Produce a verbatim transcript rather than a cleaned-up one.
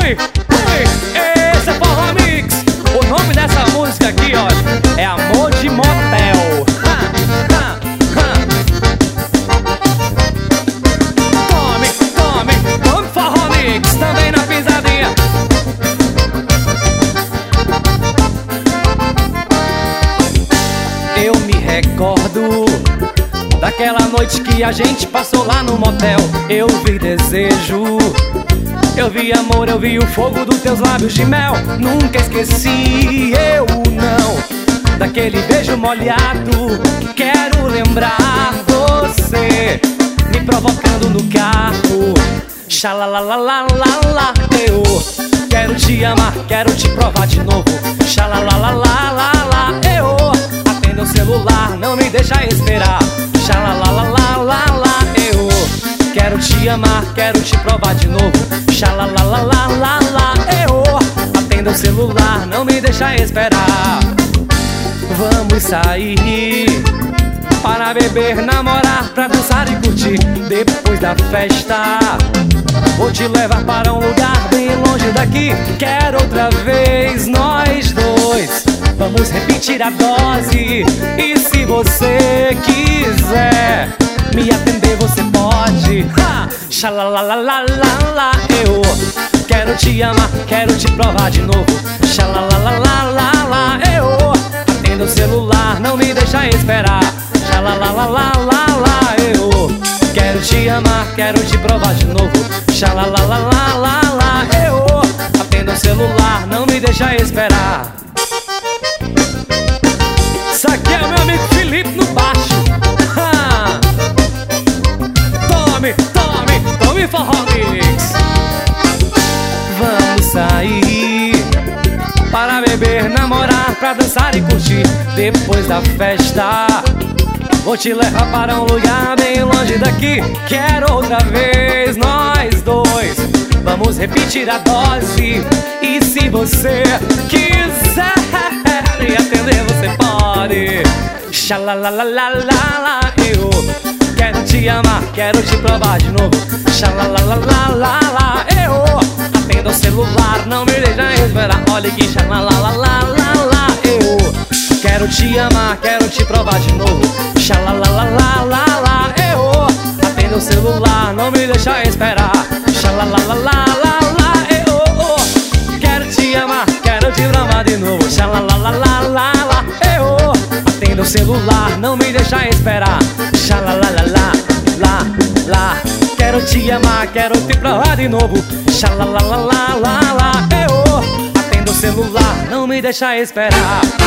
Oi, oi, esse é Forró Mix. O nome dessa música aqui, ó, é Amor de Motel. Ha, ha, ha. Tome, tome, tome Forró Mix, também na pisadinha. Eu me recordo daquela noite que a gente passou lá no motel. Eu vi desejo, eu vi amor, eu vi o fogo dos teus lábios de mel. Nunca esqueci, eu não, daquele beijo molhado. Quero lembrar você me provocando no carro. Xalalalalala, eu quero te amar, quero te provar de novo. Xalalalalala, eu atenda o celular, não me deixa esperar. Xalalalalala, eu quero te amar, quero te provar de novo. Xalalalalala, eu atenda o celular, não me deixa esperar. Vamos sair para beber, namorar, pra dançar e curtir. Depois da festa vou te levar para um lugar bem longe daqui. Quero outra vez nós dois, vamos repetir a dose. E se você quiser me atender, você pode. Ha! Xalalalalala, eu quero te amar, quero te provar de novo. Xalalalalala, eu atenda o celular, não me deixa esperar. Xalalalalala, eu quero te amar, quero te provar de novo. Xalalalalala, eu atenda o celular, não me deixa esperar. Isso aqui é o meu amigo Felipe no baixo. Ha! Tome, tome, tome Forró Mix. Vamos sair para beber, namorar, pra dançar e curtir. Depois da festa vou te levar para um lugar bem longe daqui. Quero outra vez nós dois, vamos repetir a dose. E se você quiser me atender, você pode. Xalalalalala, eu quero te amar, quero te provar de novo. Xalalalalala, eu atendo o celular, não me deixa esperar. Olha aqui, xalalalalala, eu quero te amar, quero te provar de novo. Xalalalalala, eu atendo o celular, não me deixa esperar. Xalalalalala, eu quero te amar, quero te provar de novo. Xalalalalala, eu atendo o celular, não me deixa esperar. Xalalalala, lá, lá, quero te amar, quero te provar de novo. Xalalalalala, eu atendo o celular, não me deixa esperar.